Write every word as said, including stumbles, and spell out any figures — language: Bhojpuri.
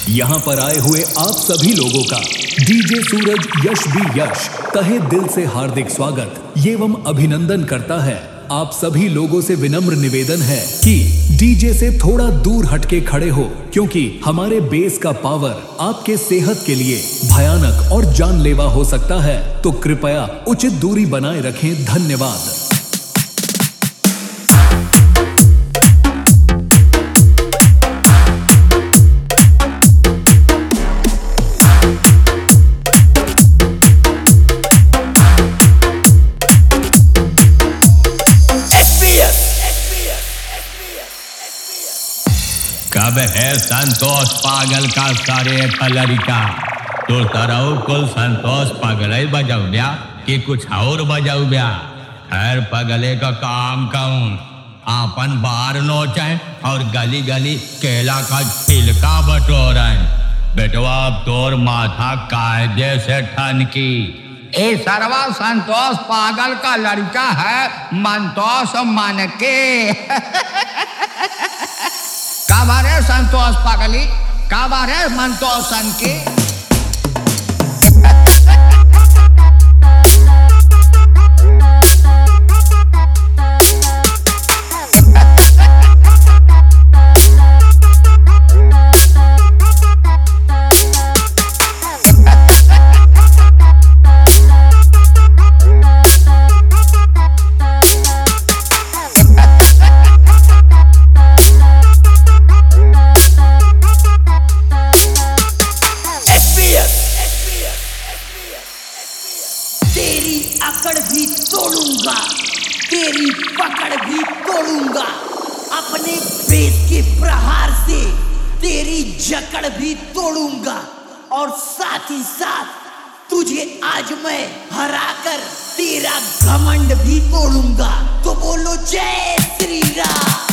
यहाँ पर आए हुए आप सभी लोगों का डीजे सूरज यश भी यश तहे दिल से हार्दिक स्वागत एवं अभिनंदन करता है। आप सभी लोगों से विनम्र निवेदन है कि डीजे से थोड़ा दूर हटके खड़े हो, क्योंकि हमारे बेस का पावर आपके सेहत के लिए भयानक और जानलेवा हो सकता है। तो कृपया उचित दूरी बनाए रखें। धन्यवाद। कब है संतोष पागल का सारे लड़का तो तरह कुल संतोष पागल ही बजाऊ ब्या कि कुछ और बजाऊ ब्या। खैर पगले का काम कौन आपन बार नोचे और गली गली केला का छिलका बटोरें। बेटवा अब तोर माथा कायदे से ठन की। ए सरवा संतोष पागल का लड़का है मंतोष मन के। काबारे संतोष पागली काबारे मंतोष सन के। तेरी अकड़ भी तोड़ूंगा, तेरी पकड़ भी तोड़ूंगा, अपने बेस के प्रहार से तेरी जकड़ भी तोड़ूंगा और साथ ही साथ तुझे आज मैं हराकर तेरा घमंड भी तोड़ूंगा। तो बोलो जय श्री राम।